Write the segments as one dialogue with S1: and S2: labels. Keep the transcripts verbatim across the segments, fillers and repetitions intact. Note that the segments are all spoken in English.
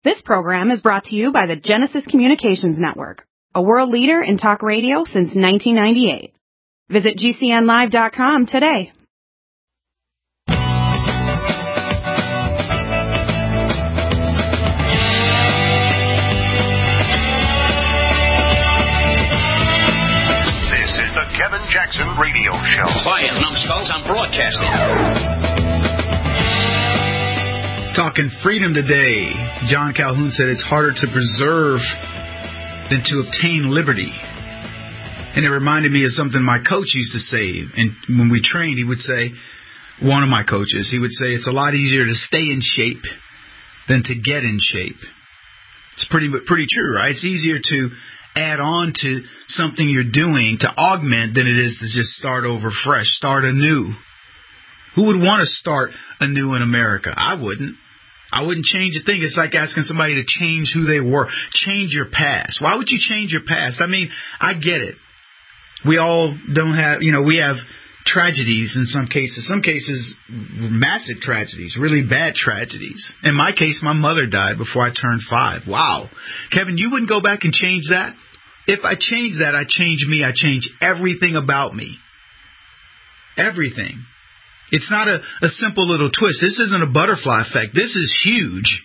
S1: This program is brought to you by the Genesis Communications Network, a world leader in talk radio since nineteen ninety-eight. Visit G C N live dot com today.
S2: This is the Kevin Jackson Radio Show.
S3: Quiet, numbskulls, I'm broadcasting.
S4: Talking freedom today. John Calhoun said it's harder to preserve than to obtain liberty. And it reminded me of something my coach used to say. And when we trained, he would say, one of my coaches, he would say, it's a lot easier to stay in shape than to get in shape. It's pretty pretty true, right? It's easier to add on to something you're doing, to augment, than it is to just start over fresh, start anew. Who would want to start anew in America? I wouldn't. I wouldn't change a thing. It's like asking somebody to change who they were. Change your past. Why would you change your past? I mean, I get it. We all don't have, you know, we have tragedies in some cases. Some cases, massive tragedies, really bad tragedies. In my case, my mother died before I turned five. Wow. Kevin, you wouldn't go back and change that? If I change that, I change me. I change everything about me. Everything. It's not a, a simple little twist. This isn't a butterfly effect. This is huge.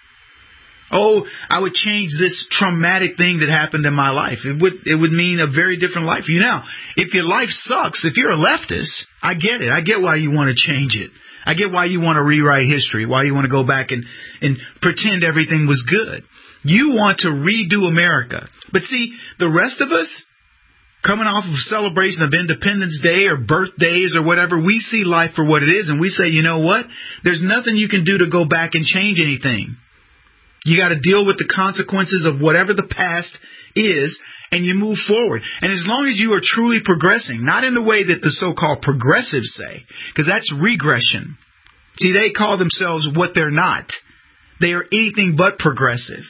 S4: Oh, I would change this traumatic thing that happened in my life. It would it would mean a very different life for you. Now, if your life sucks, if you're a leftist, I get it. I get why you want to change it. I get why you want to rewrite history, why you want to go back and, and pretend everything was good. You want to redo America. But see, the rest of us, coming off of a celebration of Independence Day or birthdays or whatever, we see life for what it is, and we say, you know what? There's nothing you can do to go back and change anything. You got to deal with the consequences of whatever the past is, and you move forward. And as long as you are truly progressing, not in the way that the so-called progressives say, because that's regression. See, they call themselves what they're not. They are anything but progressive.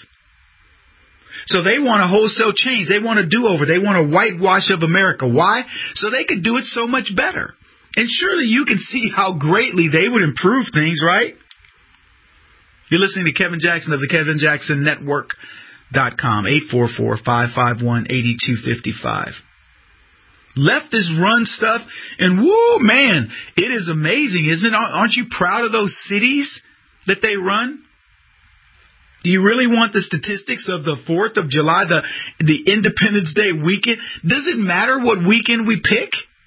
S4: So they want a wholesale change. They want a do-over. They want a whitewash of America. Why? So they could do it so much better. And surely you can see how greatly they would improve things, right? You're listening to Kevin Jackson of the Kevin Jackson Network dot com, eight four four, five five one, eight two five five. Leftists run stuff, and whoa, man, it is amazing, isn't it? Aren't you proud of those cities that they run? Do you really want the statistics of the fourth of July, the the Independence Day weekend? Does it matter what weekend we pick?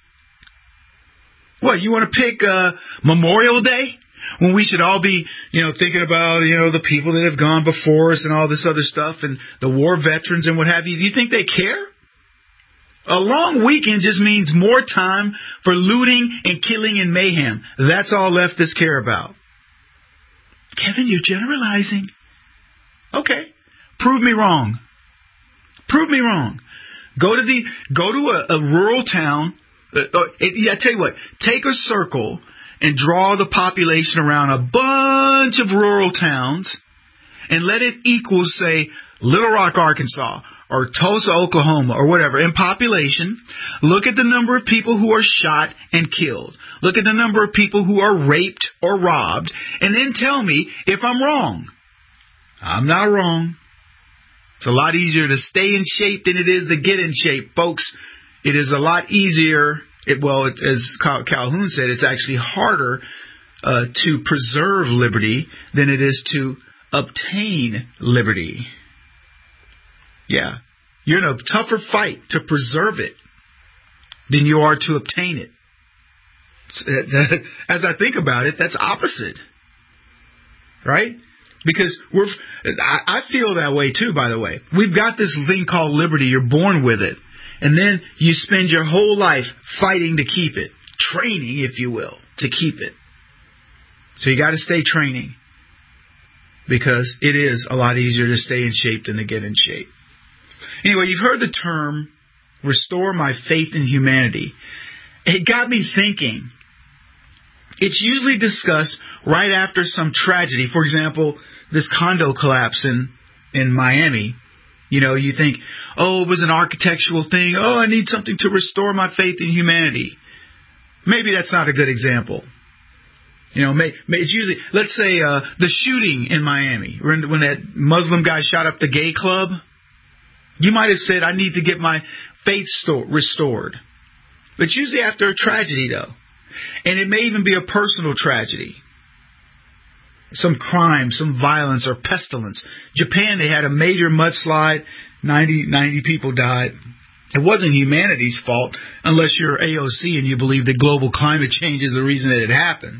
S4: What, you want to pick uh, Memorial Day? When we should all be, you know, thinking about, you know, the people that have gone before us and all this other stuff and the war veterans and what have you. Do you think they care? A long weekend just means more time for looting and killing and mayhem. That's all leftists care about. Kevin, you're generalizing. Okay, prove me wrong. Prove me wrong. Go to the go to a, a rural town. Uh, uh, it, yeah, I tell you what. Take a circle and draw the population around a bunch of rural towns, and let it equal, say, Little Rock, Arkansas, or Tulsa, Oklahoma, or whatever in population. Look at the number of people who are shot and killed. Look at the number of people who are raped or robbed, and then tell me if I'm wrong. I'm not wrong. It's a lot easier to stay in shape than it is to get in shape. Folks, it is a lot easier. It, well, it, as Calhoun said, it's actually harder uh, to preserve liberty than it is to obtain liberty. Yeah. You're in a tougher fight to preserve it than you are to obtain it. As I think about it, that's opposite. Right? Because we're, I feel that way too, by the way. We've got this thing called liberty. You're born with it. And then you spend your whole life fighting to keep it. Training, if you will, to keep it. So you got to stay training. Because it is a lot easier to stay in shape than to get in shape. Anyway, you've heard the term, restore my faith in humanity. It got me thinking. It's usually discussed right after some tragedy. For example, this condo collapse in, in Miami. You know, you think, oh, it was an architectural thing. Oh, I need something to restore my faith in humanity. Maybe that's not a good example. You know, may, may, it's usually, let's say, uh, the shooting in Miami, when, when that Muslim guy shot up the gay club. You might have said, I need to get my faith sto- restored. But it's usually after a tragedy, though. And it may even be a personal tragedy. Some crime, some violence, or pestilence. Japan, they had a major mudslide. ninety, ninety people died. It wasn't humanity's fault, unless you're A O C and you believe that global climate change is the reason that it happened.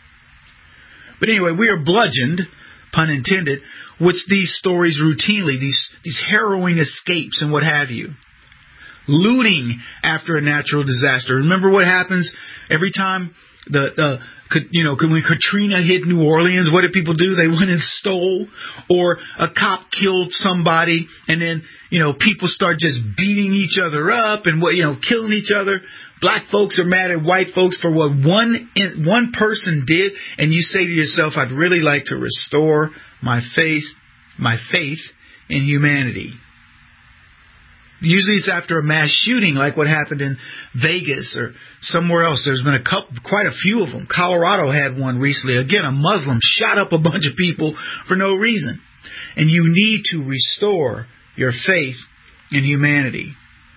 S4: But anyway, we are bludgeoned, pun intended, with these stories routinely, these, these harrowing escapes and what have you. Looting after a natural disaster. Remember what happens every time the, uh, you know, when Katrina hit New Orleans, what did people do? They went and stole, or a cop killed somebody, and then, you know, people start just beating each other up and, what, you know, killing each other. Black folks are mad at white folks for what one one person did, and you say to yourself, I'd really like to restore my faith, my faith in humanity. Usually it's after a mass shooting like what happened in Vegas or somewhere else. There's been a couple, quite a few of them. Colorado had one recently. Again, a Muslim shot up a bunch of people for no reason. And you need to restore your faith in humanity.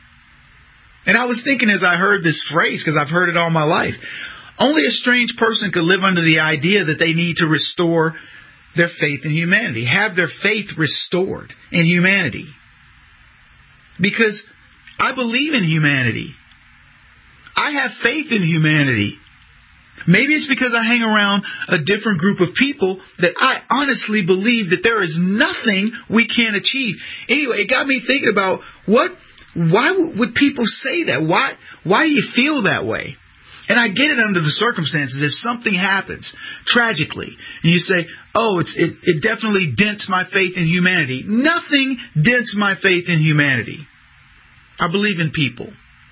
S4: And I was thinking as I heard this phrase, because I've heard it all my life, only a strange person could live under the idea that they need to restore their faith in humanity, have their faith restored in humanity. Because I believe in humanity. I have faith in humanity. Maybe it's because I hang around a different group of people that I honestly believe that there is nothing we can't achieve. Anyway, it got me thinking about what, why would people say that? Why, why do you feel that way? And I get it under the circumstances. If something happens tragically and you say, oh, it's, it, it definitely dents my faith in humanity. Nothing dents my faith in humanity. I believe in people.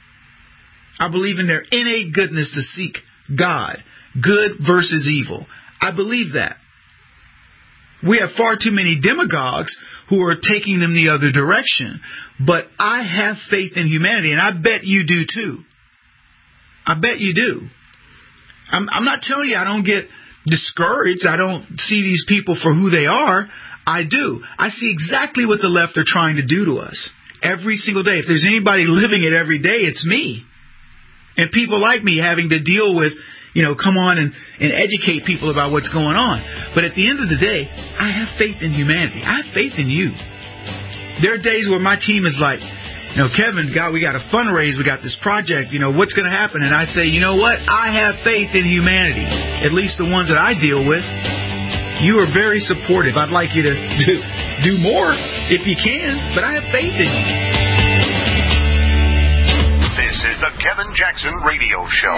S4: I believe in their innate goodness to seek God. Good versus evil. I believe that. We have far too many demagogues who are taking them the other direction. But I have faith in humanity, and I bet you do too. I bet you do. I'm, I'm not telling you I don't get discouraged. I don't see these people for who they are. I do. I see exactly what the left are trying to do to us every single day. If there's anybody living it every day, it's me. And people like me having to deal with, you know, come on and, and educate people about what's going on. But at the end of the day, I have faith in humanity. I have faith in you. There are days where my team is like, you know, Kevin, God, we got a fundraise. We got this project. You know, what's going to happen? And I say, you know what? I have faith in humanity. At least the ones that I deal with. You are very supportive. I'd like you to do, do more if you can, but I have faith in you.
S2: This is the Kevin Jackson Radio Show.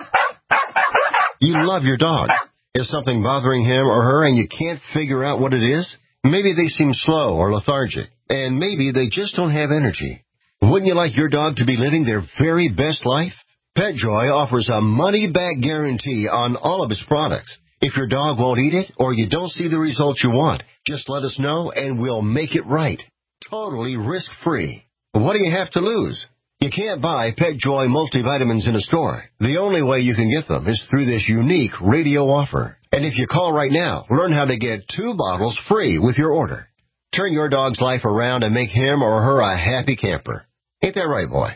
S5: You love your dog. Is something bothering him or her and you can't figure out what it is? Maybe they seem slow or lethargic, and maybe they just don't have energy. Wouldn't you like your dog to be living their very best life? PetJoy offers a money-back guarantee on all of its products. If your dog won't eat it or you don't see the results you want, just let us know and we'll make it right. Totally risk-free. What do you have to lose? You can't buy PetJoy multivitamins in a store. The only way you can get them is through this unique radio offer. And if you call right now, learn how to get two bottles free with your order. Turn your dog's life around and make him or her a happy camper. Ain't that right, boy?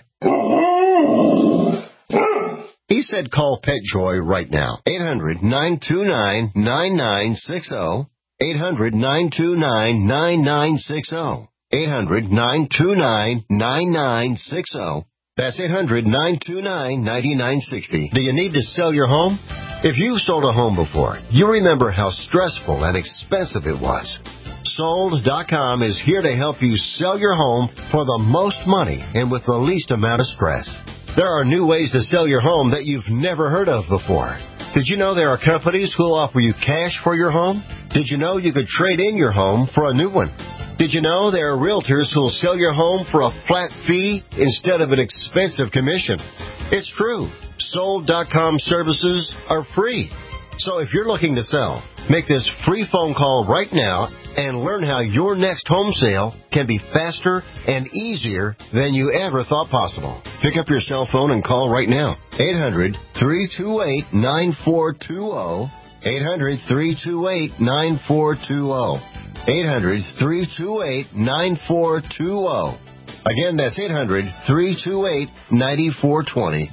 S5: He said call PetJoy right now. eight hundred, nine two nine, nine nine six zero. eight hundred, nine two nine, nine nine six zero. eight hundred, nine two nine, nine nine six zero. That's eight hundred, nine two nine, nine nine six zero. Do you need to sell your home? If you've sold a home before, you remember how stressful and expensive it was. Sold dot com is here to help you sell your home for the most money and with the least amount of stress. There are new ways to sell your home that you've never heard of before. Did you know there are companies who will offer you cash for your home? Did you know you could trade in your home for a new one? Did you know there are realtors who will sell your home for a flat fee instead of an expensive commission? It's true. Sold dot com services are free. So if you're looking to sell, make this free phone call right now and learn how your next home sale can be faster and easier than you ever thought possible. Pick up your cell phone and call right now. eight hundred, three two eight, nine four two zero. eight hundred, three two eight, nine four two zero. eight hundred, three two eight, nine four two zero. Again, that's eight hundred, three two eight, nine four two zero.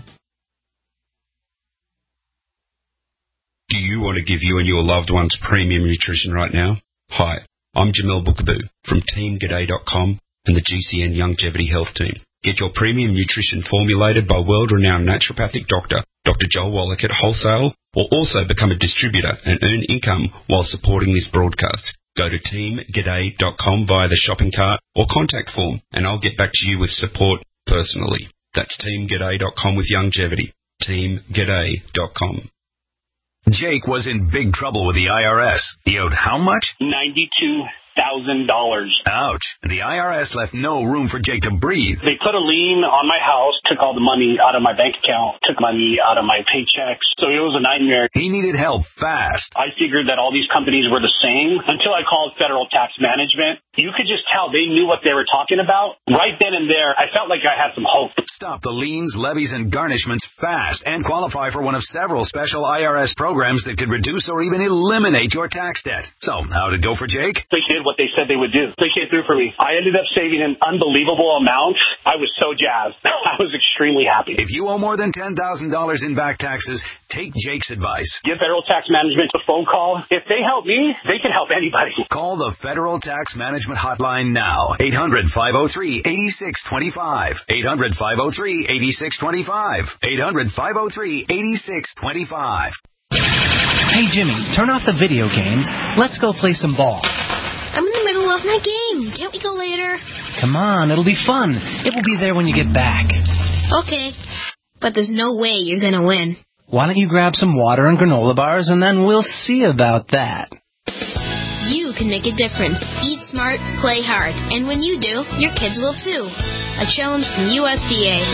S6: Do you want to give you and your loved ones premium nutrition right now? Hi, I'm Jamel Bookaboo from team g'day dot com and the G C N Longevity Health Team. Get your premium nutrition formulated by world-renowned naturopathic doctor, Doctor Joel Wallach at wholesale, or also become a distributor and earn income while supporting this broadcast. Go to team g'day dot com via the shopping cart or contact form, and I'll get back to you with support personally. That's team g'day dot com with longevity. team g'day dot com.
S2: Jake was in big trouble with the I R S. He owed how much?
S7: ninety-two thousand dollars.
S2: Ouch. The I R S left no room for Jake to breathe.
S7: They put a lien on my house, took all the money out of my bank account, took money out of my paychecks. So it was a nightmare.
S2: He needed help fast.
S7: I figured that all these companies were the same until I called Federal Tax Management. You could just tell they knew what they were talking about. Right then and there, I felt like I had some hope.
S2: Stop the liens, levies, and garnishments fast and qualify for one of several special I R S programs that could reduce or even eliminate your tax debt. So, how'd it go for Jake?
S7: They did what they said they would do. They came through for me. I ended up saving an unbelievable amount. I was so jazzed. I was extremely happy.
S2: If you owe more than ten thousand dollars in back taxes, take Jake's advice.
S7: Give Federal Tax Management a phone call. If they help me, they can help anybody.
S2: Call the Federal Tax Management Hotline now. eight hundred, five oh three, eight six two five. eight hundred, five oh three, eight six two five. eight hundred, five oh three, eight six two five.
S8: Hey, Jimmy, turn off the video games. Let's go play some ball.
S9: I'm in the middle of my game. Can't we go later?
S8: Come on, it'll be fun. It will be there when you get back.
S9: Okay, but there's no way you're going to win.
S8: Why don't you grab some water and granola bars, and then we'll see about that.
S9: You can make a difference. Eat smart, play hard. And when you do, your kids will too. A challenge from U S D A.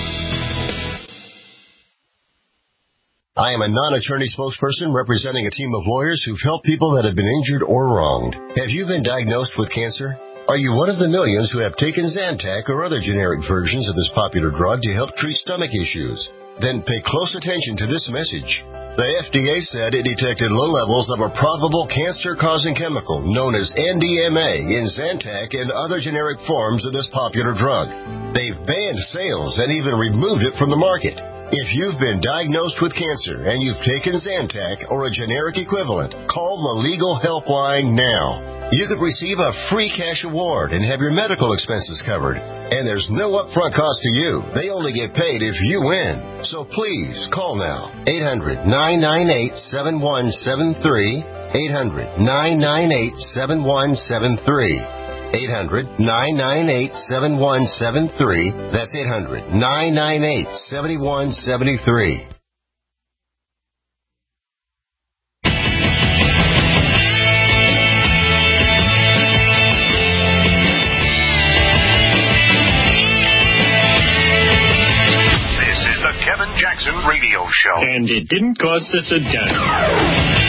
S5: I am a non-attorney spokesperson representing a team of lawyers who've helped people that have been injured or wronged. Have you been diagnosed with cancer? Are you one of the millions who have taken Zantac or other generic versions of this popular drug to help treat stomach issues? Then pay close attention to this message. The F D A said it detected low levels of a probable cancer-causing chemical known as N D M A in Zantac and other generic forms of this popular drug. They've banned sales and even removed it from the market. If you've been diagnosed with cancer and you've taken Zantac or a generic equivalent, call the Legal Helpline now. You could receive a free cash award and have your medical expenses covered. And there's no upfront cost to you. They only get paid if you win. So please call now. eight hundred, nine nine eight, seven one seven three. eight hundred, nine nine eight, seven one seven three. eight hundred, nine nine eight, seven one seven three. That's eight hundred, nine nine eight, seven one seven three.
S2: This is the Kevin Jackson Radio Show.
S10: And it didn't cost us a dime.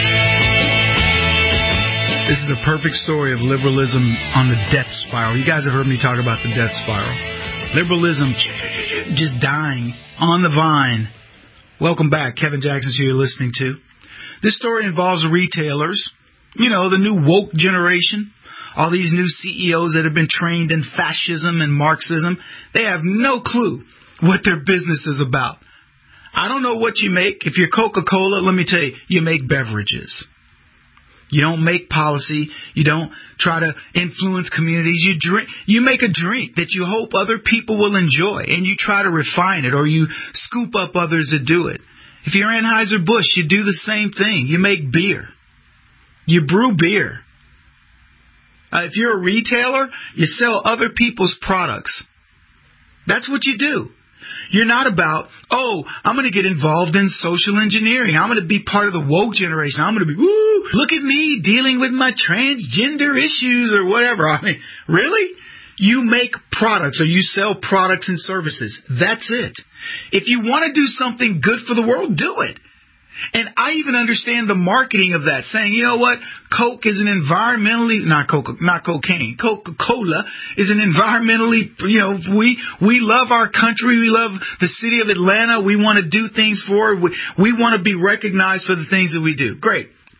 S4: This is a perfect story of liberalism on the death spiral. You guys have heard me talk about the death spiral. Liberalism just dying on the vine. Welcome back. Kevin Jackson, who you're listening to. This story involves retailers. You know, the new woke generation. All these new C E Os that have been trained in fascism and Marxism. They have no clue what their business is about. I don't know what you make. If you're Coca-Cola, let me tell you, you make beverages. You don't make policy. You don't try to influence communities. You drink. You make a drink that you hope other people will enjoy, and you try to refine it, or you scoop up others that do it. If you're Anheuser-Busch, you do the same thing. You make beer. You brew beer. Uh, if you're a retailer, you sell other people's products. That's what you do. You're not about, oh, I'm going to get involved in social engineering. I'm going to be part of the woke generation. I'm going to be, woo, look at me dealing with my transgender issues or whatever. I mean, really? You make products or you sell products and services. That's it. If you want to do something good for the world, do it. And I even understand the marketing of that, saying, you know what, Coke is an environmentally, not Coca, not cocaine, Coca-Cola is an environmentally, you know, we we love our country, we love the city of Atlanta, we want to do things for it, we, we want to be recognized for the things that we do. Great.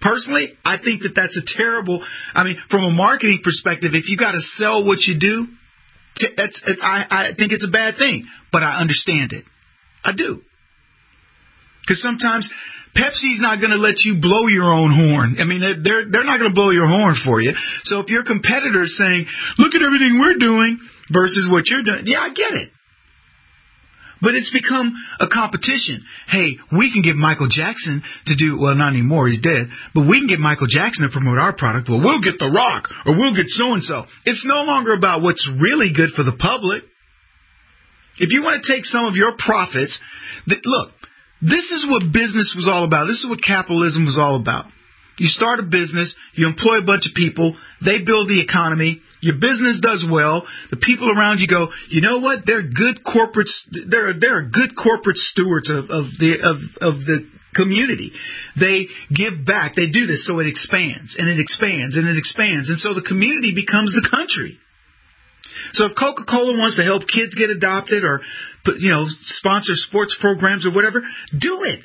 S4: Personally, I think that that's a terrible, I mean, from a marketing perspective, if you got to sell what you do, it's, it's, I, I think it's a bad thing. But I understand it. I do. Because sometimes Pepsi's not going to let you blow your own horn. I mean, they're they're not going to blow your horn for you. So if your competitor is saying, look at everything we're doing versus what you're doing, yeah, I get it. But it's become a competition. Hey, we can get Michael Jackson to do, well, not anymore, he's dead, but we can get Michael Jackson to promote our product. Well, we'll get The Rock, or we'll get so-and-so. It's no longer about what's really good for the public. If you want to take some of your profits, th- look, this is what business was all about. This is what capitalism was all about. You start a business, you employ a bunch of people, they build the economy, your business does well, the people around you go, you know what, they're good corporate, they're, they're good corporate stewards of, of the, of, of the community. They give back, they do this so it expands, and it expands, and it expands, and so the community becomes the country. So if Coca-Cola wants to help kids get adopted or, you know, sponsor sports programs or whatever, do it.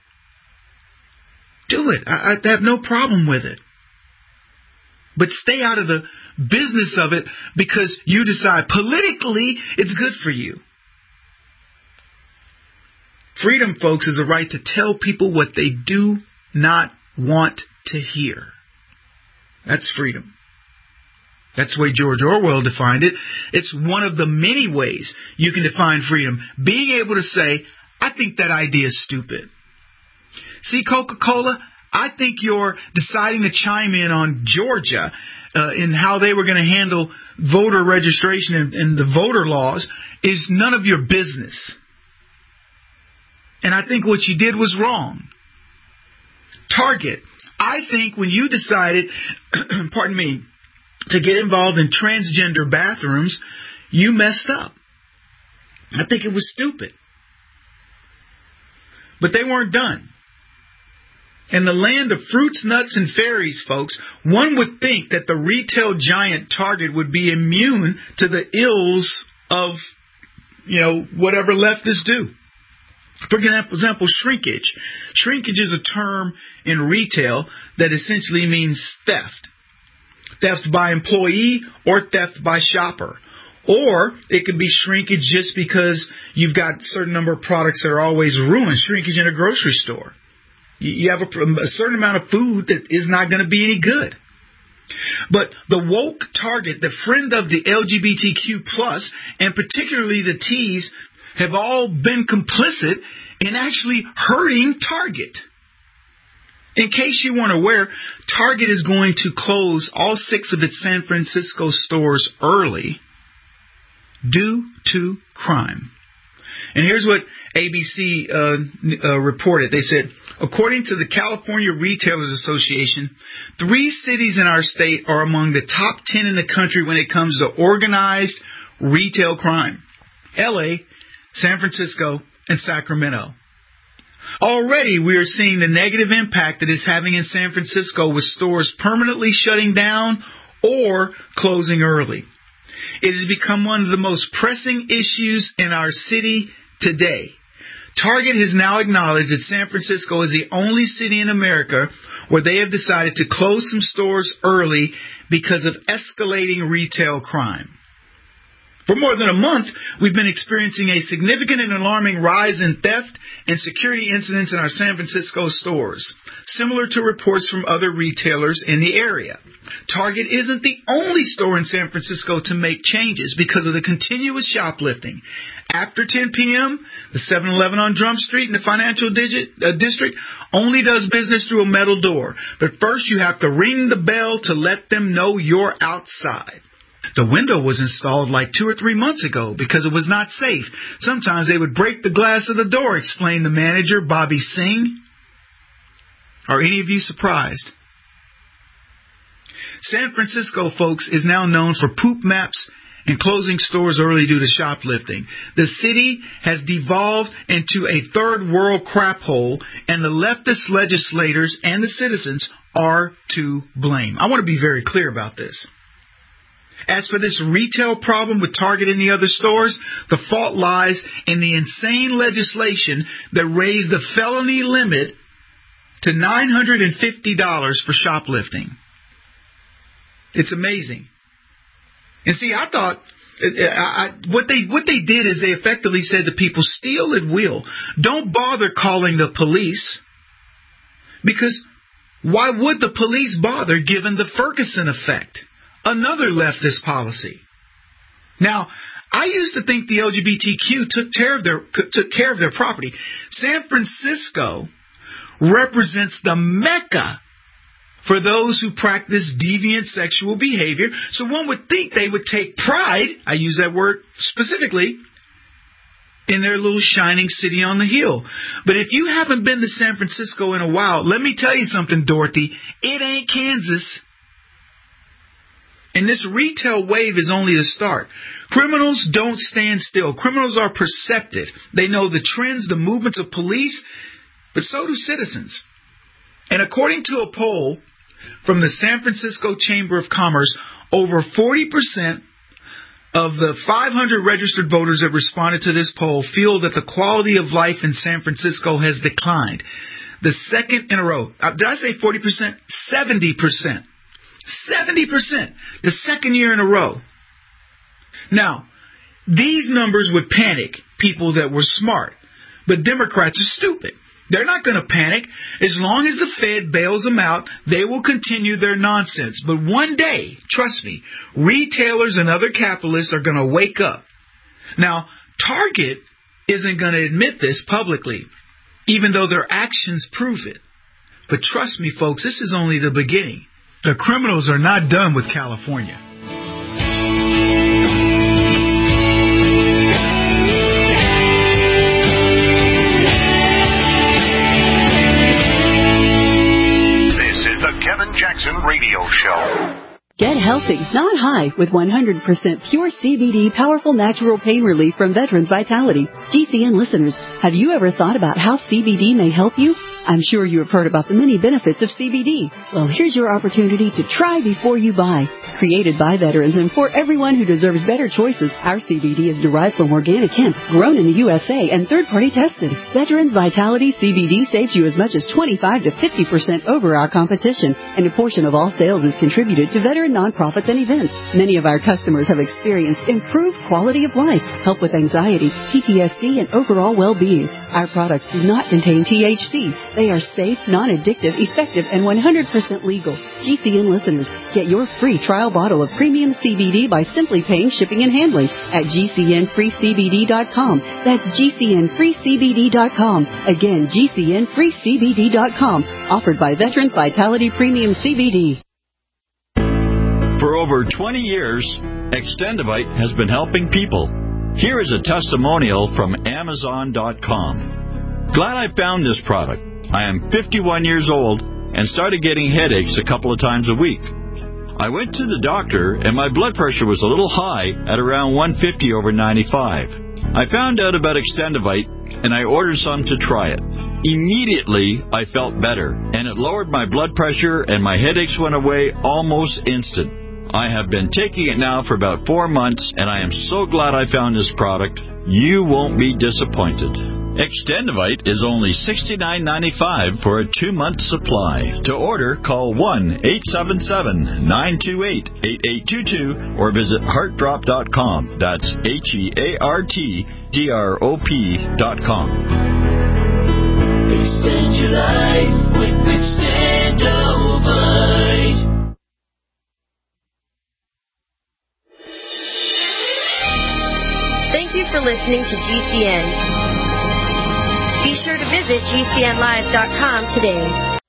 S4: Do it. I, I have no problem with it. But stay out of the business of it because you decide politically it's good for you. Freedom, folks, is a right to tell people what they do not want to hear. That's freedom. That's the way George Orwell defined it. It's one of the many ways you can define freedom. Being able to say, I think that idea is stupid. See, Coca-Cola, I think you're deciding to chime in on Georgia uh, in how they were going to handle voter registration and, and the voter laws is none of your business. And I think what you did was wrong. Target, I think when you decided, pardon me, to get involved in transgender bathrooms, you messed up. I think it was stupid. But they weren't done. In the land of fruits, nuts, and fairies, folks, one would think that the retail giant Target would be immune to the ills of, you know, whatever leftists do. For example, shrinkage. Shrinkage is a term in retail that essentially means theft. Theft by employee or theft by shopper. Or it could be shrinkage just because you've got a certain number of products that are always ruined. Shrinkage in a grocery store. You have a, a certain amount of food that is not going to be any good. But the woke Target, the friend of the L G B T Q plus, and particularly the T's, have all been complicit in actually hurting Target. In case you weren't aware, Target is going to close all six of its San Francisco stores early due to crime. And here's what A B C uh, uh, reported. They said, according to the California Retailers Association, three cities in our state are among the top ten in the country when it comes to organized retail crime. L A, San Francisco, and Sacramento. Already we are seeing the negative impact that it's having in San Francisco with stores permanently shutting down or closing early. It has become one of the most pressing issues in our city today. Target has now acknowledged that San Francisco is the only city in America where they have decided to close some stores early because of escalating retail crime. For more than a month, we've been experiencing a significant and alarming rise in theft and security incidents in our San Francisco stores, similar to reports from other retailers in the area. Target isn't the only store in San Francisco to make changes because of the continuous shoplifting. After ten p.m., the seven eleven on Drum Street in the financial digit, uh, district only does business through a metal door. But first you have to ring the bell to let them know you're outside. The window was installed like two or three months ago because it was not safe. Sometimes they would break the glass of the door, explained the manager, Bobby Singh. Are any of you surprised? San Francisco, folks, is now known for poop maps and closing stores early due to shoplifting. The city has devolved into a third world crap hole, and the leftist legislators and the citizens are to blame. I want to be very clear about this. As for this retail problem with Target and the other stores, the fault lies in the insane legislation that raised the felony limit to nine hundred fifty dollars for shoplifting. It's amazing. And see, I thought I, I, what they what they did is they effectively said to people, steal at will. Don't bother calling the police, because why would the police bother given the Ferguson effect? Another leftist policy. Now, I used to think the L G B T Q took care of their took care of their property. San Francisco represents the Mecca for those who practice deviant sexual behavior. So one would think they would take pride, I use that word specifically, in their little shining city on the hill. But if you haven't been to San Francisco in a while, let me tell you something, Dorothy. It ain't Kansas. And this retail wave is only the start. Criminals don't stand still. Criminals are perceptive. They know the trends, the movements of police, but so do citizens. And according to a poll from the San Francisco Chamber of Commerce, over forty percent of the five hundred registered voters that responded to this poll feel that the quality of life in San Francisco has declined. The second in a row. Uh, did I say forty percent? seventy percent. seventy percent. The second year in a row. Now, these numbers would panic people that were smart. But Democrats are stupid. They're not going to panic. As long as the Fed bails them out, they will continue their nonsense. But one day, trust me, retailers and other capitalists are going to wake up. Now, Target isn't going to admit this publicly, even though their actions prove it. But trust me, folks, this is only the beginning. The criminals are not done with California.
S2: Kevin Jackson Radio Show.
S11: Get healthy, not high, with one hundred percent pure C B D powerful natural pain relief from Veterans Vitality. G C N listeners, have you ever thought about how C B D may help you? I'm sure you have heard about the many benefits of C B D. Well, here's your opportunity to try before you buy. Created by veterans and for everyone who deserves better choices, our C B D is derived from organic hemp, grown in the U S A, and third-party tested. Veterans Vitality C B D saves you as much as twenty-five to fifty percent over our competition, and a portion of all sales is contributed to veteran nonprofits and events. Many of our customers have experienced improved quality of life, help with anxiety, P T S D, and overall well-being. Our products do not contain T H C. They are safe, non-addictive, effective, and one hundred percent legal. G C N listeners, get your free trial bottle of premium C B D by simply paying shipping and handling at G C N free C B D dot com. That's G C N free C B D dot com. Again, G C N free C B D dot com. Offered by Veterans Vitality Premium C B D.
S12: For over twenty years, Extendivite has been helping people. Here is a testimonial from Amazon dot com. Glad I found this product. I am fifty-one years old and started getting headaches a couple of times a week. I went to the doctor and my blood pressure was a little high at around one fifty over ninety-five. I found out about Extendivite and I ordered some to try it. Immediately, I felt better and it lowered my blood pressure and my headaches went away almost instant. I have been taking it now for about four months and I am so glad I found this product. You won't be disappointed. Extendivite is only sixty-nine ninety-five for a two-month supply. To order, call one eight seven seven, nine two eight, eight eight two two or visit heart drop dot com. That's H E A R T D R O P dot com.
S13: Extend your life with Extendivite.
S9: Thank you for listening to G C N. Be sure to visit G C N live dot com today.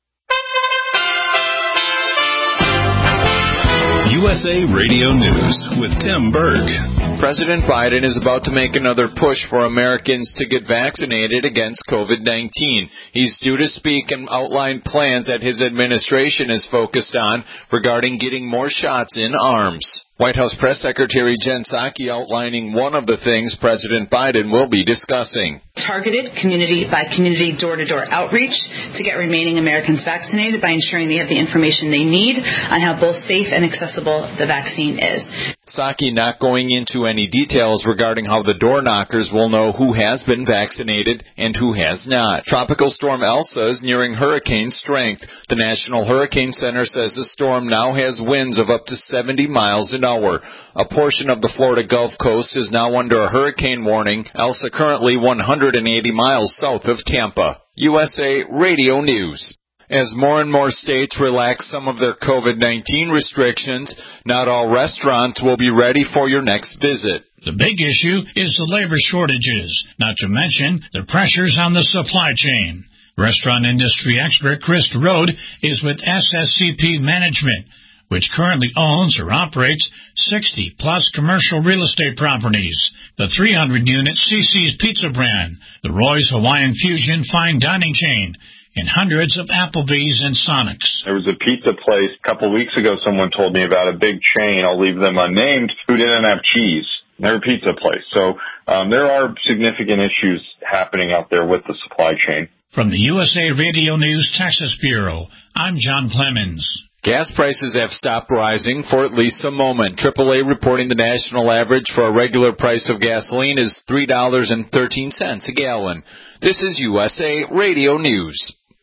S14: U S A Radio News with Tim Berg.
S15: President Biden is about to make another push for Americans to get vaccinated against COVID nineteen. He's due to speak and outline plans that his administration is focused on regarding getting more shots in arms. White House Press Secretary Jen Psaki outlining one of the things President Biden will be discussing.
S16: Targeted community-by-community, door-to-door outreach to get remaining Americans vaccinated by ensuring they have the information they need on how both safe and accessible the vaccine is.
S15: Psaki not going into any details regarding how the door knockers will know who has been vaccinated and who has not. Tropical storm Elsa is nearing hurricane strength. The National Hurricane Center says the storm now has winds of up to seventy miles an hour. A portion of the Florida Gulf Coast is now under a hurricane warning. Elsa currently one hundred eighty miles south of Tampa. U S A Radio News. As more and more states relax some of their COVID nineteen restrictions, not all restaurants will be ready for your next visit.
S17: The big issue is the labor shortages, not to mention the pressures on the supply chain. Restaurant industry expert Chris Rode is with S S C P Management, which currently owns or operates sixty plus commercial real estate properties, the three hundred unit C C's Pizza brand, the Roy's Hawaiian Fusion fine dining chain, and hundreds of Applebee's and Sonics.
S18: There was a pizza place a couple weeks ago someone told me about, a big chain, I'll leave them unnamed, who didn't have cheese. They're a pizza place. So um, there are significant issues happening out there with the supply chain.
S17: From the U S A Radio News Texas Bureau, I'm John Clemens.
S15: Gas prices have stopped rising for at least a moment. triple A reporting the national average for a regular price of gasoline is three dollars and thirteen cents a gallon. This is U S A Radio News.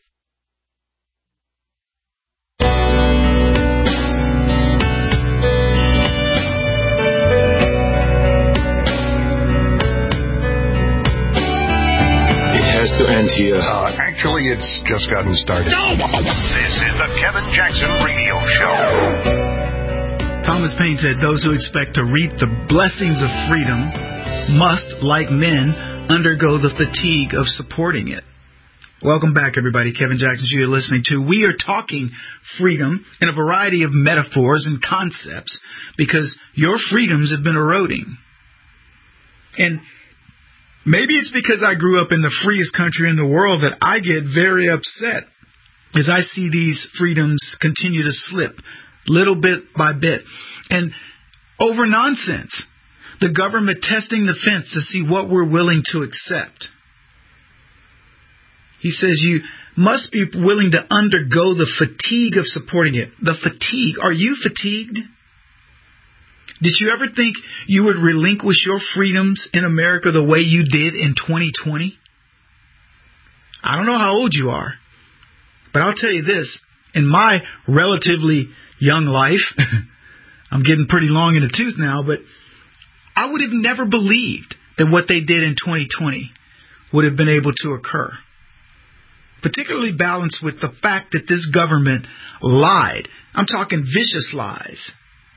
S19: To end here.
S20: Uh, actually, it's just gotten started.
S2: No! This is the Kevin Jackson Radio Show.
S4: Thomas Paine said, those who expect to reap the blessings of freedom must, like men, undergo the fatigue of supporting it. Welcome back, everybody. Kevin Jackson, you're listening to. We are talking freedom in a variety of metaphors and concepts because your freedoms have been eroding. And maybe it's because I grew up in the freest country in the world that I get very upset as I see these freedoms continue to slip little bit by bit. And over nonsense, the government testing the fence to see what we're willing to accept. He says you must be willing to undergo the fatigue of supporting it. The fatigue. Are you fatigued? Did you ever think you would relinquish your freedoms in America the way you did in twenty twenty? I don't know how old you are, but I'll tell you this. In my relatively young life, I'm getting pretty long in the tooth now, but I would have never believed that what they did in twenty twenty would have been able to occur. Particularly balanced with the fact that this government lied. I'm talking vicious lies.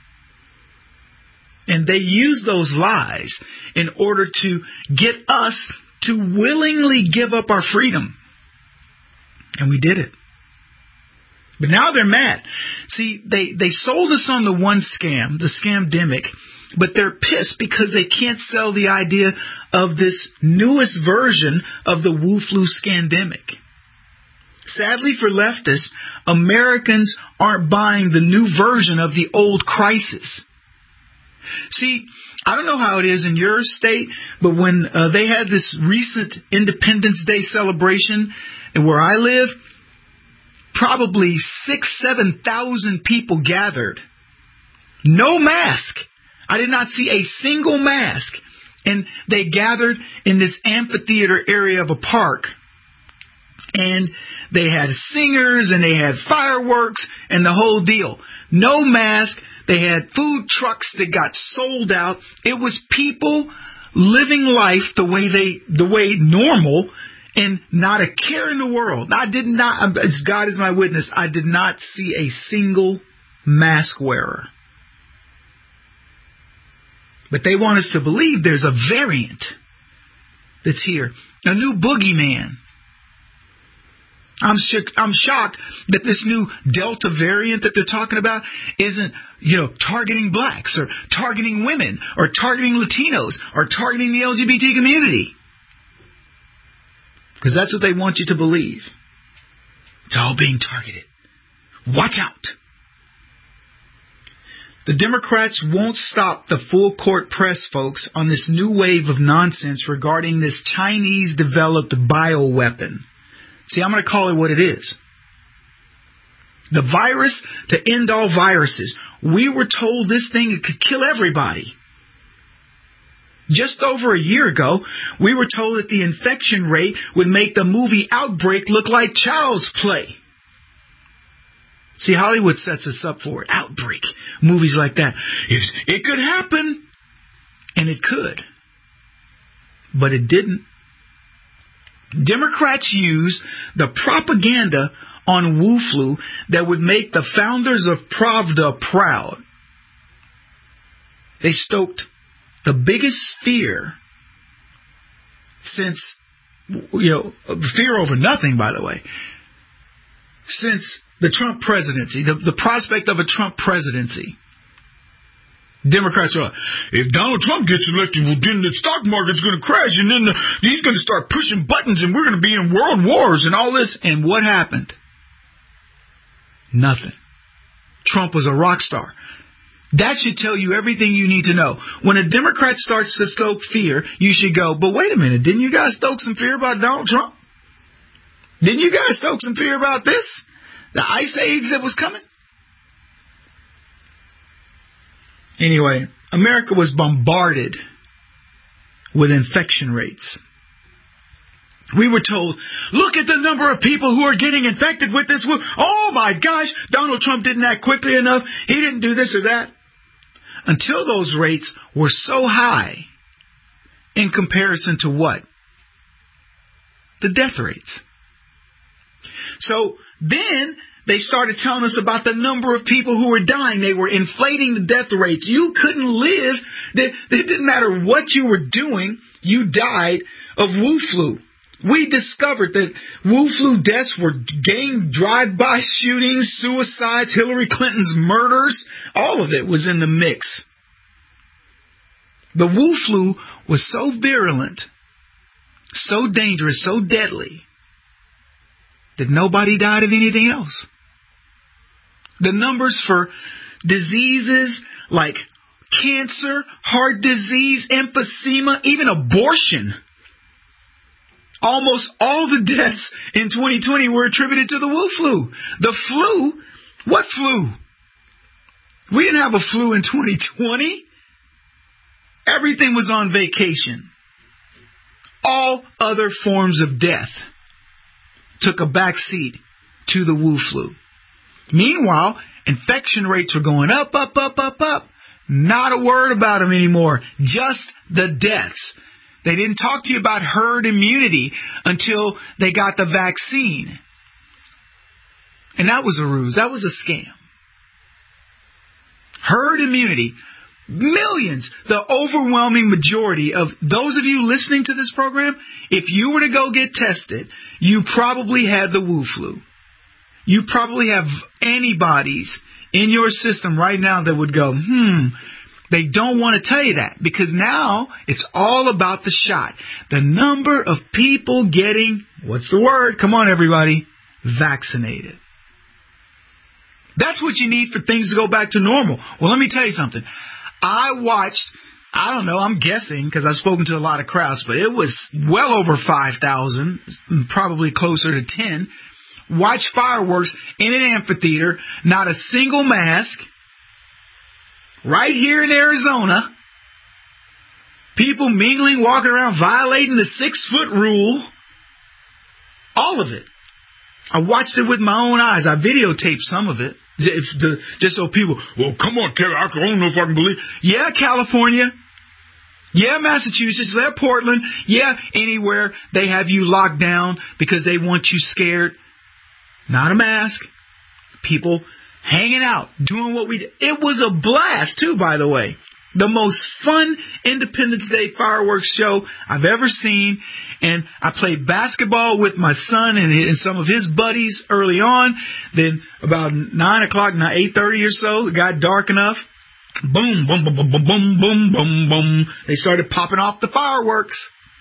S4: And they use those lies in order to get us to willingly give up our freedom. And we did it. But now they're mad. See, they, they sold us on the one scam, the scamdemic, but they're pissed because they can't sell the idea of this newest version of the Wu-flu scandemic. Sadly for leftists, Americans aren't buying the new version of the old crisis. See, I don't know how it is in your state, but when uh, they had this recent Independence Day celebration where I live, probably six, seven thousand people gathered. No mask. I did not see a single mask. And they gathered in this amphitheater area of a park. And they had singers and they had fireworks and the whole deal. No mask. They had food trucks that got sold out. It was people living life the way they, the way normal, and not a care in the world. I did not, as God is my witness, I did not see a single mask wearer. But they want us to believe there's a variant that's here, a new boogeyman. I'm shook, I'm shocked that this new Delta variant that they're talking about isn't, you know, targeting blacks or targeting women or targeting Latinos or targeting the L G B T community. Because that's what they want you to believe. It's all being targeted. Watch out. The Democrats won't stop the full court press, folks, on this new wave of nonsense regarding this Chinese-developed bioweapon. See, I'm going to call it what it is. The virus to end all viruses, we were told this thing could kill everybody. Just over a year ago, we were told that the infection rate would make the movie Outbreak look like child's play. See, Hollywood sets us up for it. Outbreak. Movies like that. It's, it could happen. And it could. But it didn't. Democrats use the propaganda on Wu Flu that would make the founders of Pravda proud. They stoked the biggest fear since, you know, fear over nothing, by the way, since the Trump presidency, the, the prospect of a Trump presidency. Democrats are like, if Donald Trump gets elected, well, then the stock market's going to crash, and then the, he's going to start pushing buttons, and we're going to be in world wars and all this. And what happened? Nothing. Trump was a rock star. That should tell you everything you need to know. When a Democrat starts to stoke fear, you should go, but wait a minute, didn't you guys stoke some fear about Donald Trump? Didn't you guys stoke some fear about this? The ice age that was coming? Anyway, America was bombarded with infection rates. We were told, look at the number of people who are getting infected with this. Oh my gosh, Donald Trump didn't act quickly enough. He didn't do this or that. Until those rates were so high in comparison to what? The death rates. So then they started telling us about the number of people who were dying. They were inflating the death rates. You couldn't live. It didn't matter what you were doing. You died of Wu Flu. We discovered that Wu Flu deaths were gang drive-by shootings, suicides, Hillary Clinton's murders. All of it was in the mix. The Wu Flu was so virulent, so dangerous, so deadly, that nobody died of anything else. The numbers for diseases like cancer, heart disease, emphysema, even abortion, almost all the deaths in twenty twenty were attributed to the Wu Flu. The flu? What flu? We didn't have a flu in twenty twenty. Everything was on vacation. All other forms of death took a back seat to the Wu Flu. Meanwhile, infection rates were going up, up, up, up, up. Not a word about them anymore. Just the deaths. They didn't talk to you about herd immunity until they got the vaccine. And that was a ruse. That was a scam. Herd immunity. Millions, the overwhelming majority of those of you listening to this program, if you were to go get tested, you probably had the Wu Flu. You probably have antibodies in your system right now that would go, hmm, they don't want to tell you that because now it's all about the shot. The number of people getting, what's the word? Come on, everybody, vaccinated. That's what you need for things to go back to normal. Well, let me tell you something. I watched, I don't know, I'm guessing because I've spoken to a lot of crowds, but it was well over five thousand, probably closer to ten. Watch fireworks in an amphitheater, not a single mask, right here in Arizona. People mingling, walking around, violating the six-foot rule. All of it. I watched it with my own eyes. I videotaped some of it. Just so people, well, come on, Kevin, I don't know if I can believe. Yeah, California. Yeah, Massachusetts. Yeah, Portland. Yeah, anywhere they have you locked down because they want you scared. Not a mask. People hanging out, doing what we did. It was a blast, too, by the way. The most fun Independence Day fireworks show I've ever seen. And I played basketball with my son and, and some of his buddies early on. Then about nine o'clock, eight thirty or so, it got dark enough. Boom, boom, boom, boom, boom, boom, boom, boom, boom. They started popping off the fireworks.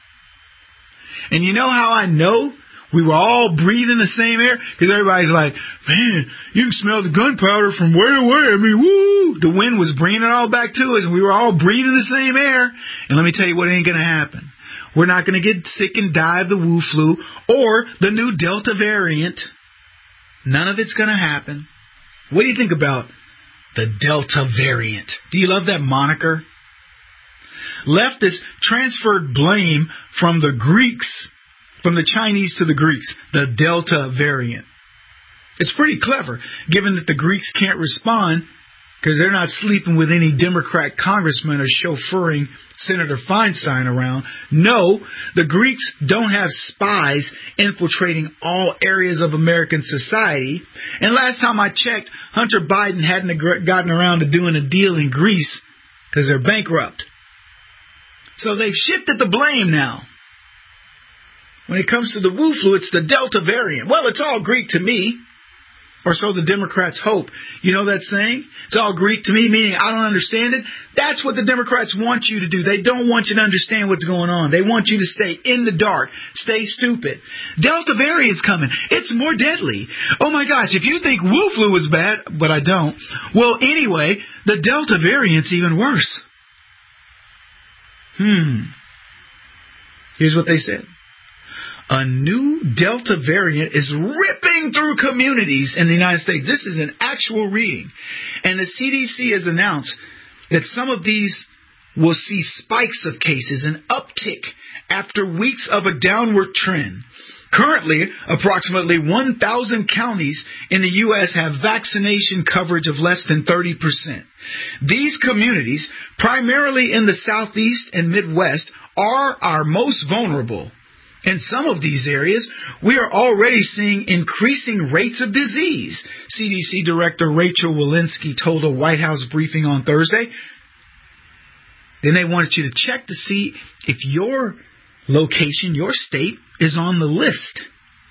S4: And you know how I know we were all breathing the same air? Because everybody's like, man, you can smell the gunpowder from way away. I mean, woo! The wind was bringing it all back to us, and we were all breathing the same air. And let me tell you what ain't going to happen. We're not going to get sick and die of the Wu Flu or the new Delta variant. None of it's going to happen. What do you think about the Delta variant. Do you love that moniker? Leftists transferred blame from the Greeks, from the Chinese to the Greeks, the Delta variant. It's pretty clever, given that the Greeks can't respond because they're not sleeping with any Democrat congressman or chauffeuring Senator Feinstein around. No, the Greeks don't have spies infiltrating all areas of American society. And last time I checked, Hunter Biden hadn't gotten around to doing a deal in Greece because they're bankrupt. So they've shifted the blame now. When it comes to the Wu flu, it's the Delta variant. Well, it's all Greek to me. Or so the Democrats hope. You know that saying? It's all Greek to me, meaning I don't understand it. That's what the Democrats want you to do. They don't want you to understand what's going on. They want you to stay in the dark. Stay stupid. Delta variant's coming. It's more deadly. Oh my gosh, if you think Wu flu is bad, but I don't. Well, anyway, the Delta variant's even worse. Hmm. Here's what they said. A new Delta variant is ripping through communities in the United States. This is an actual reading. And the C D C has announced that some of these will see spikes of cases, an uptick after weeks of a downward trend. Currently, approximately one thousand counties in the U S have vaccination coverage of less than thirty percent. These communities, primarily in the Southeast and Midwest, are our most vulnerable. In some of these areas, we are already seeing increasing rates of disease, C D C Director Rachel Walensky told a White House briefing on Thursday. Then they wanted you to check to see if your location, your state, is on the list.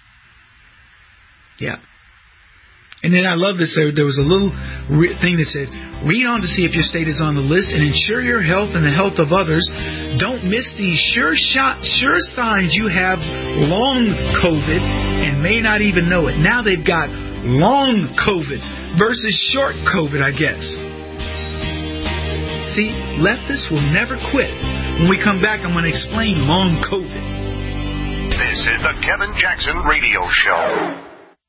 S4: Yeah. And then I love this. There was a little thing that said, read on to see if your state is on the list and ensure your health and the health of others. Don't miss these sure shot, sure signs you have long COVID and may not even know it. Now they've got long COVID versus short COVID, I guess. See, leftists will never quit. When we come back, I'm going to explain long COVID.
S2: This is the Kevin Jackson Radio Show.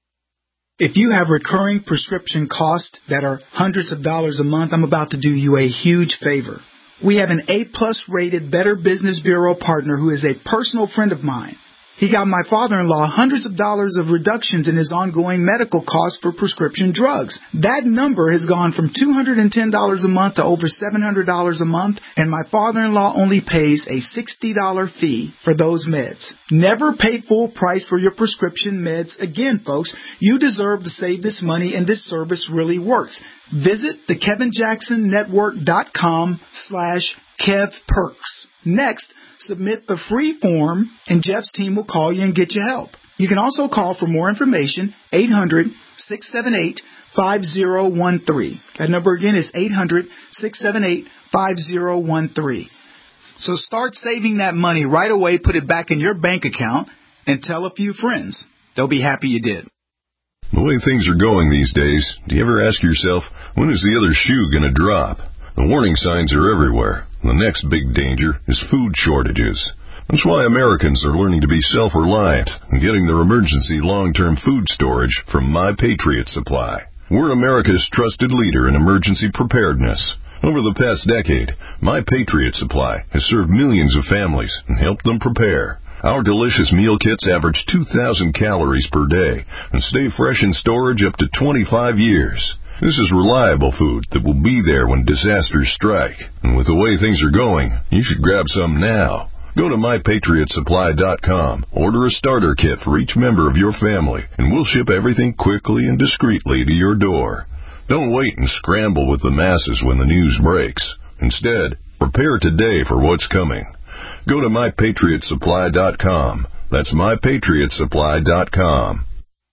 S4: If you have recurring prescription costs that are hundreds of dollars a month, I'm about to do you a huge favor. We have an A-plus rated Better Business Bureau partner who is a personal friend of mine. He got my father-in-law hundreds of dollars of reductions in his ongoing medical costs for prescription drugs. That number has gone from two hundred ten dollars a month to over seven hundred dollars a month, and my father-in-law only pays a sixty dollars fee for those meds. Never pay full price for your prescription meds again, folks. You deserve to save this money, and this service really works. Visit the Kevin Jackson Network dot com slash Kev Perks. Next, submit the free form, and Jeff's team will call you and get you help. You can also call for more information, eight hundred, six seven eight, five zero one three. That number again is eight hundred, six seven eight, five zero one three. So start saving that money right away, put it back in your bank account, and tell a few friends. They'll be happy you did.
S14: The way things are going these days, do you ever ask yourself, when is the other shoe going to drop? The warning signs are everywhere. The next big danger is food shortages. That's why Americans are learning to be self-reliant and getting their emergency long-term food storage from My Patriot Supply. We're America's trusted leader in emergency preparedness. Over the past decade, My Patriot Supply has served millions of families and helped them prepare. Our delicious meal kits average two thousand calories per day and stay fresh in storage up to twenty-five years. This is reliable food that will be there when disasters strike. And with the way things are going, you should grab some now. Go to my patriot supply dot com, order a starter kit for each member of your family, and we'll ship everything quickly and discreetly to your door. Don't wait and scramble with the masses when the news breaks. Instead, prepare today for what's coming. Go to my patriot supply dot com. That's my patriot supply dot com.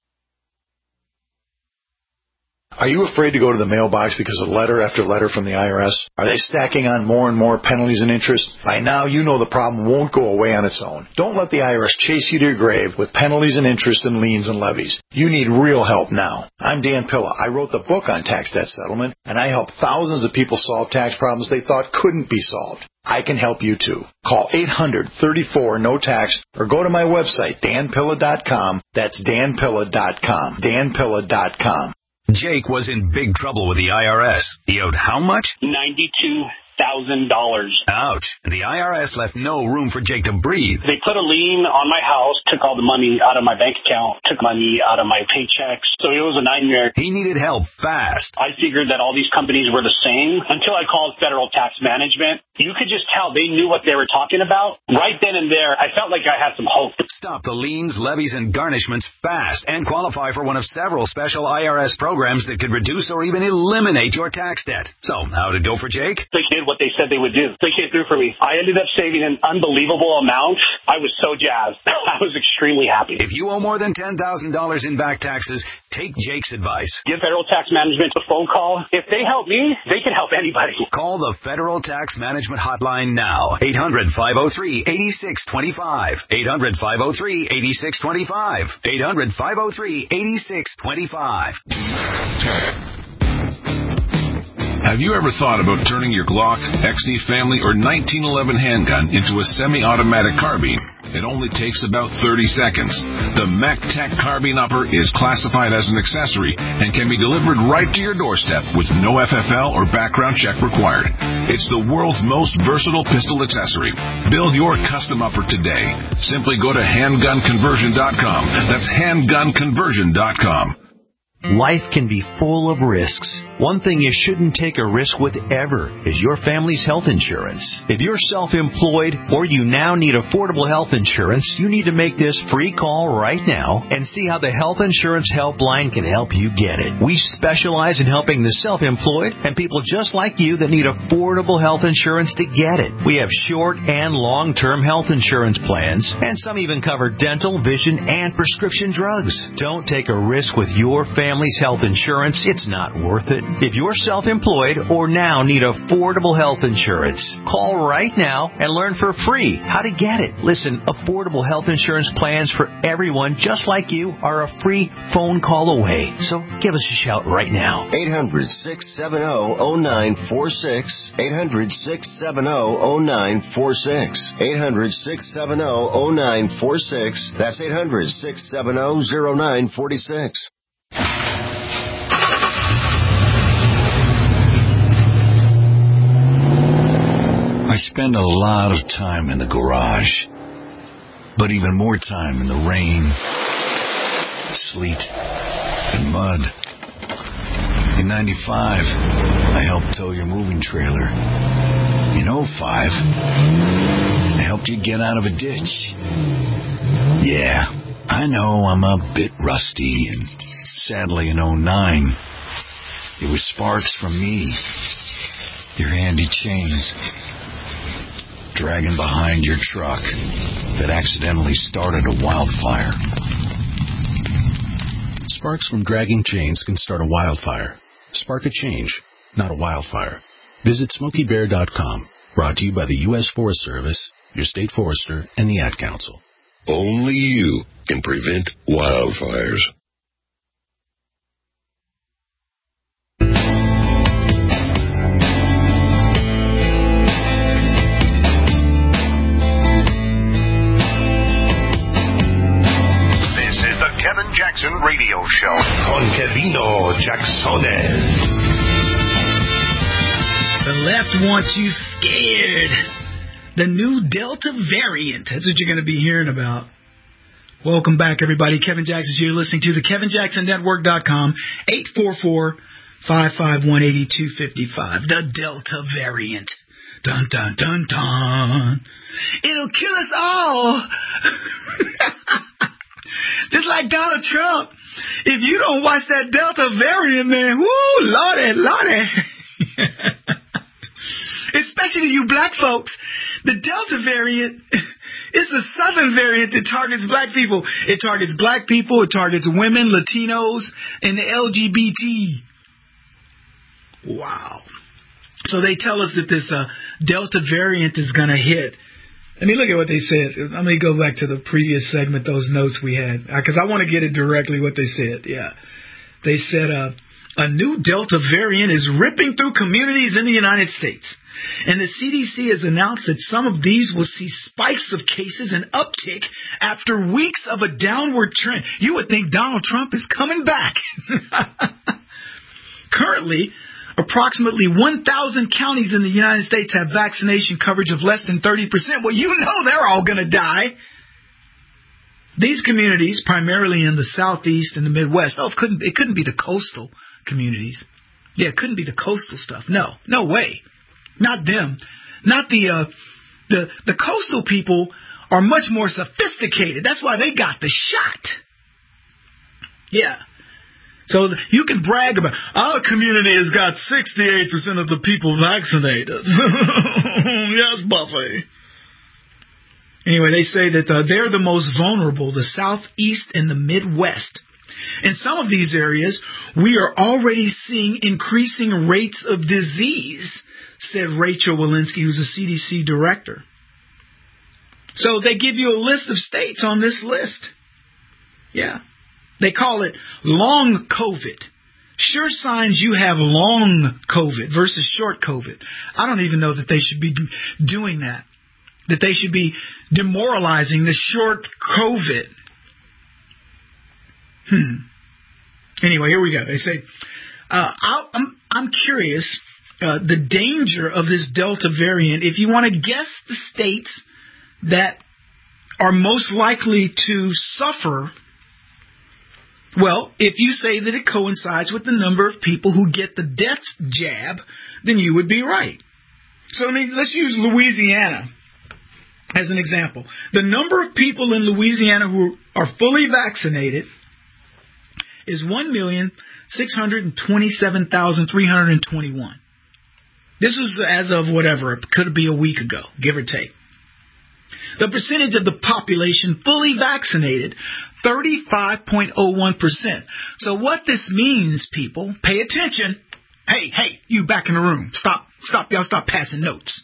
S20: Are you afraid to go to the mailbox because of letter after letter from the I R S? Are they stacking on more and more penalties and interest? By now, you know the problem won't go away on its own. Don't let the I R S chase you to your grave with penalties and interest and liens and levies. You need real help now. I'm Dan Pilla. I wrote the book on tax debt settlement, and I help thousands of people solve tax problems they thought couldn't be solved. I can help you too. Call eight hundred, thirty-four, no tax or go to my website, dan pilla dot com. That's dan pilla dot com. dan pilla dot com.
S2: Jake was in big trouble with the I R S. He owed how much?
S7: ninety-two thousand dollars.
S2: Ouch. And the I R S left no room for Jake to breathe.
S7: They put a lien on my house, took all the money out of my bank account, took money out of my paychecks. So it was a nightmare.
S2: He needed help fast.
S7: I figured that all these companies were the same until I called Federal Tax Management. You could just tell they knew what they were talking about. Right then and there, I felt like I had some hope.
S2: Stop the liens, levies, and garnishments fast and qualify for one of several special I R S programs that could reduce or even eliminate your tax debt. So, how'd it go for Jake?
S7: They did what they said they would do. They came through for me. I ended up saving an unbelievable amount. I was so jazzed. I was extremely happy.
S2: If you owe more than ten thousand dollars in back taxes, take Jake's advice.
S7: Give Federal Tax Management a phone call. If they help me, they can help anybody.
S2: Call the Federal Tax Management Hotline now. eight hundred, five oh three, eight six two five. eight hundred, five oh three, eight six two five. eight hundred, five oh three, eight six two five.
S14: Have you ever thought about turning your Glock, X D Family, or nineteen eleven handgun into a semi-automatic carbine? It only takes about thirty seconds. The MacTac Carbine Upper is classified as an accessory and can be delivered right to your doorstep with no F F L or background check required. It's the world's most versatile pistol accessory. Build your custom upper today. Simply go to handgun conversion dot com. That's handgun conversion dot com.
S21: Life can be full of risks. One thing you shouldn't take a risk with ever is your family's health insurance. If you're self-employed or you now need affordable health insurance, you need to make this free call right now and see how the Health Insurance Helpline can help you get it. We specialize in helping the self-employed and people just like you that need affordable health insurance to get it. We have short and long-term health insurance plans, and some even cover dental, vision, and prescription drugs. Don't take a risk with your family. Family's health insurance. It's not worth it. If you're self-employed or now need affordable health insurance, call right now and learn for free how to get it. Listen, affordable health insurance plans for everyone just like you are a free phone call away. So give us a shout right now.
S5: eight hundred, six seven zero, zero nine four six. eight hundred, six seven zero, zero nine four six. eight hundred, six seven zero, zero nine four six. That's eight hundred, six seven zero, zero nine four six.
S22: I spend a lot of time in the garage, but even more time in the rain, sleet, and mud. In ninety-five, I helped tow your moving trailer. In oh five, I helped you get out of a ditch. Yeah, I know I'm a bit rusty, and sadly in oh nine, it was sparks from me, your handy chains, dragging behind your truck that accidentally started a wildfire.
S23: Sparks from dragging chains can start a wildfire. Spark a change, not a wildfire. Visit smokey bear dot com. Brought to you by the U S Forest Service, your state forester, and the Ad Council.
S14: Only you can prevent wildfires.
S3: Kevin Jackson Radio Show. Con Kevino Jacksones.
S4: The left wants you scared. The new Delta variant. That's what you're going to be hearing about. Welcome back, everybody. Kevin Jackson here, listening to the Kevin Jackson Network dot com. eight four four, five five one, eight two five five. The Delta variant. Dun, dun, dun, dun. It'll kill us all. Just like Donald Trump. If you don't watch that Delta variant, man, woo, lordy, lordy. Especially you black folks. The Delta variant is the southern variant that targets black people. It targets black people. It targets women, Latinos, and the L G B T. Wow. So they tell us that this uh, Delta variant is going to hit. I mean, look at what they said. Let me go back to the previous segment, those notes we had, because I want to get it directly what they said. Yeah. They said uh, a new Delta variant is ripping through communities in the United States. And the C D C has announced that some of these will see spikes of cases and uptick after weeks of a downward trend. You would think Donald Trump is coming back. Currently, approximately one thousand counties in the United States have vaccination coverage of less than thirty percent. Well, you know they're all going to die. These communities, primarily in the Southeast and the Midwest, oh, it couldn't, it couldn't be the coastal communities. Yeah, it couldn't be the coastal stuff. No, no way. Not them. Not the, uh, the, the coastal people are much more sophisticated. That's why they got the shot. Yeah. So you can brag about, our community has got sixty-eight percent of the people vaccinated. Yes, Buffy. Anyway, they say that uh, they're the most vulnerable, the Southeast and the Midwest. In some of these areas, we are already seeing increasing rates of disease, said Rachel Walensky, who's a C D C director. So they give you a list of states on this list. Yeah. They call it long COVID. Sure signs you have long COVID versus short COVID. I don't even know that they should be doing that. That they should be demoralizing the short COVID. Hmm. Anyway, here we go. They say, uh, I'll, I'm, I'm curious, uh, the danger of this Delta variant. If you want to guess the states that are most likely to suffer, well, if you say that it coincides with the number of people who get the death jab, then you would be right. So I mean, let's use Louisiana as an example. The number of people in Louisiana who are fully vaccinated is one million six hundred twenty-seven thousand three hundred twenty-one. This was as of whatever, it could be a week ago, give or take. The percentage of the population fully vaccinated, thirty-five point zero one percent. So what this means, people, pay attention. Hey, hey, you back in the room. Stop, stop, y'all stop passing notes.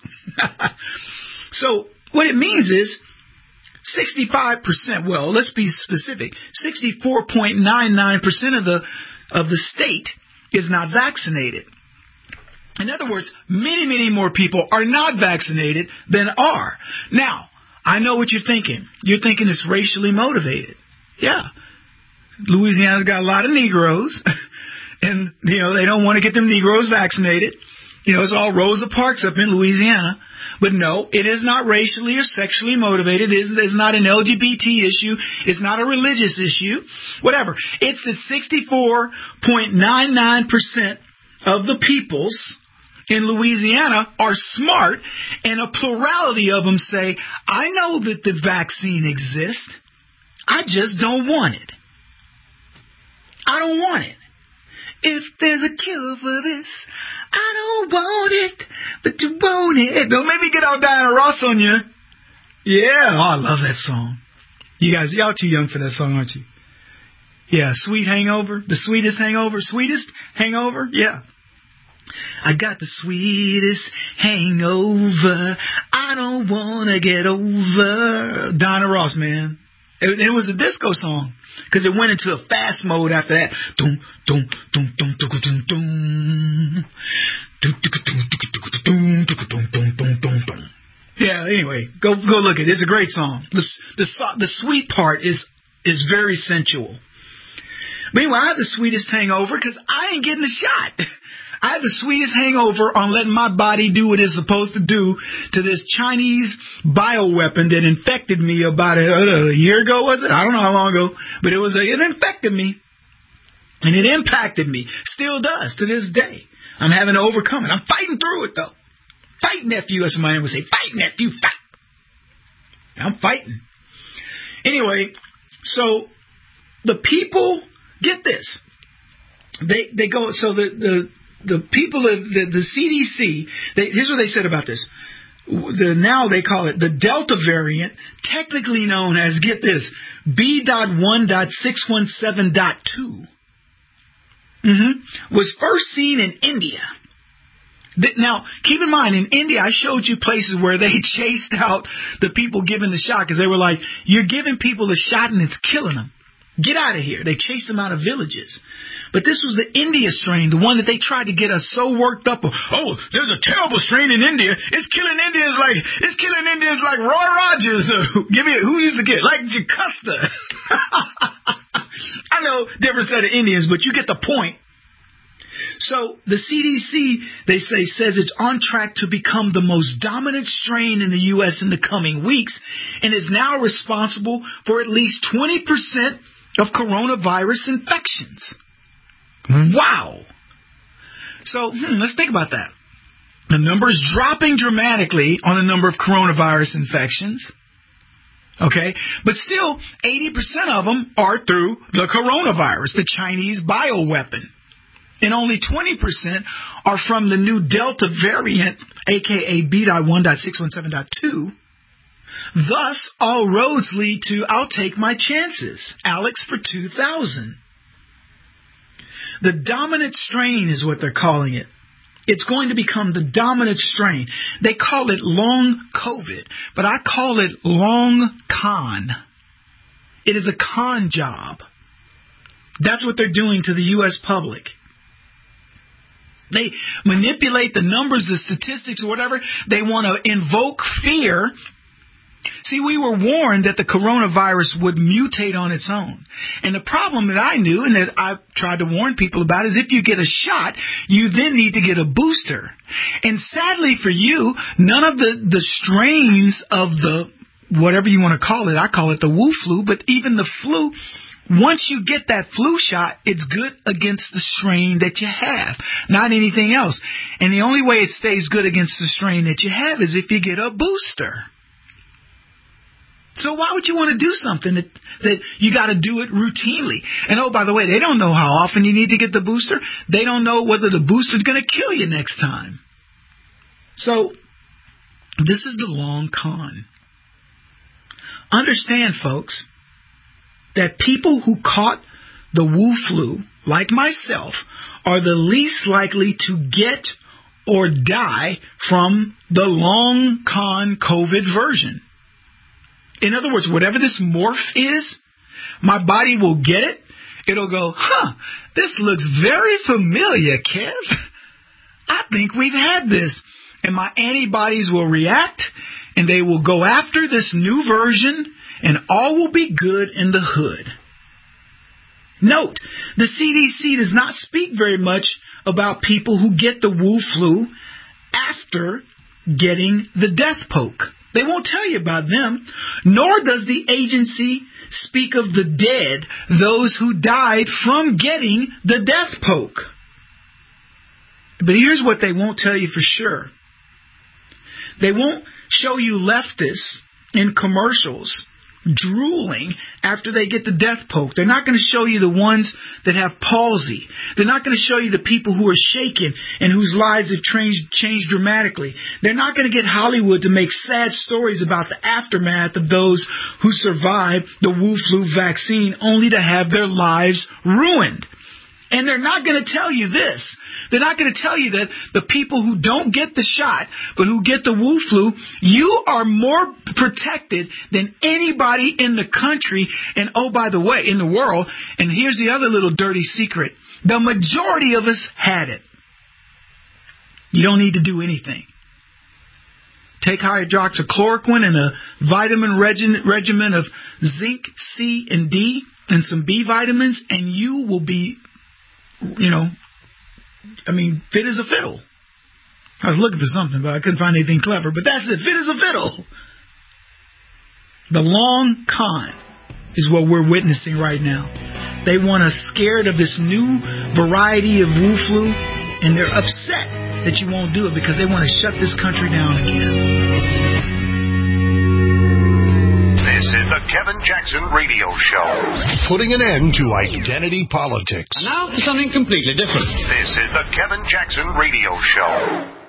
S4: So what it means is sixty-five percent, well, let's be specific, sixty-four point nine nine percent of the of the state is not vaccinated. In other words, many, many more people are not vaccinated than are. Now, I know what you're thinking. You're thinking it's racially motivated. Yeah. Louisiana's got a lot of Negroes, and, you know, they don't want to get them Negroes vaccinated. You know, it's all Rosa Parks up in Louisiana. But no, it is not racially or sexually motivated. It is, it's not an L G B T issue. It's not a religious issue. Whatever. It's that sixty-four point nine nine percent of the peoples in Louisiana are smart, and a plurality of them say, I know that the vaccine exists. I just don't want it. I don't want it. If there's a cure for this, I don't want it, but you want it. Don't make me get all Diana Ross on you. Yeah, oh, I love that song. You guys, y'all too young for that song, aren't you? Yeah, Sweet Hangover, the sweetest hangover, sweetest hangover, yeah. I got the sweetest hangover, I don't want to get over. Diana Ross, man. It, it was a disco song because it went into a fast mode after that. Dum, dum, dum, dum, dum, dum, dum. Yeah, anyway, go go look at it. It's a great song. The, the, the sweet part is, is very sensual. Meanwhile, I have the sweetest hangover because I ain't getting a shot. I have the sweetest hangover on letting my body do what it's supposed to do to this Chinese bioweapon that infected me about a, a year ago, was it? I don't know how long ago, but it was a, it infected me, and it impacted me. Still does to this day. I'm having to overcome it. I'm fighting through it, though. Fight, nephew, as my aunt would say. Fight, nephew, fight. I'm fighting. Anyway, so the people, get this. They they go, so the... the The people of the, the C D C, they, here's what they said about this. The, now they call it the Delta variant, technically known as, get this, B one six one seven two, mm-hmm, was first seen in India. Now, keep in mind, in India, I showed you places where they chased out the people giving the shot because they were like, you're giving people the shot and it's killing them. Get out of here. They chased them out of villages. But this was the India strain, the one that they tried to get us so worked up. Oh, there's a terrible strain in India. It's killing Indians like it's killing Indians like Roy Rogers. Uh, give me who used to get like Jacusta. I know different set of Indians, but you get the point. So the C D C, they say, says it's on track to become the most dominant strain in the U S in the coming weeks and is now responsible for at least twenty percent of coronavirus infections. Wow. So hmm, let's think about that. The number is dropping dramatically on the number of coronavirus infections. Okay, but still, eighty percent of them are through the coronavirus, the Chinese bioweapon. And only twenty percent are from the new Delta variant, aka B one point six one seven point two. Thus, all roads lead to I'll take my chances. Alex for two thousand. The dominant strain is what they're calling it. It's going to become the dominant strain. They call it long COVID, but I call it long con. It is a con job. That's what they're doing to the U S public. They manipulate the numbers, the statistics, or whatever. They want to invoke fear. See, we were warned that the coronavirus would mutate on its own. And the problem that I knew and that I tried to warn people about is if you get a shot, you then need to get a booster. And sadly for you, none of the, the strains of the, whatever you want to call it, I call it the Wu flu, but even the flu, once you get that flu shot, it's good against the strain that you have, not anything else. And the only way it stays good against the strain that you have is if you get a booster. So why would you want to do something that, that you got to do it routinely? And oh, by the way, they don't know how often you need to get the booster. They don't know whether the booster is going to kill you next time. So this is the long con. Understand, folks, that people who caught the Wu flu, like myself, are the least likely to get or die from the long con COVID version. In other words, whatever this morph is, my body will get it. It'll go, huh, this looks very familiar, Kev. I think we've had this. And my antibodies will react, and they will go after this new version, and all will be good in the hood. Note, the C D C does not speak very much about people who get the Wu flu after getting the death poke. They won't tell you about them, nor does the agency speak of the dead, those who died from getting the death poke. But here's what they won't tell you for sure. They won't show you leftists in commercials drooling after they get the death poke. They're not going to show you the ones that have palsy. They're not going to show you the people who are shaken and whose lives have changed, changed dramatically. They're not going to get Hollywood to make sad stories about the aftermath of those who survived the Wu flu vaccine only to have their lives ruined. And they're not going to tell you this. They're not going to tell you that the people who don't get the shot, but who get the Wu flu, you are more protected than anybody in the country. And oh, by the way, in the world. And here's the other little dirty secret. The majority of us had it. You don't need to do anything. Take hydroxychloroquine and a vitamin regi- regimen of zinc, C, and D, and some B vitamins, and you will be, you know, I mean, fit as a fiddle. I was looking for something, but I couldn't find anything clever. But that's it, fit as a fiddle. The long con is what we're witnessing right now. They want us scared of this new variety of Wu flu, and they're upset that you won't do it because they want to shut this country down again.
S3: This is the Kevin Jackson Radio Show. Putting an end to identity politics.
S1: And now for something completely different.
S3: This is the Kevin Jackson Radio Show.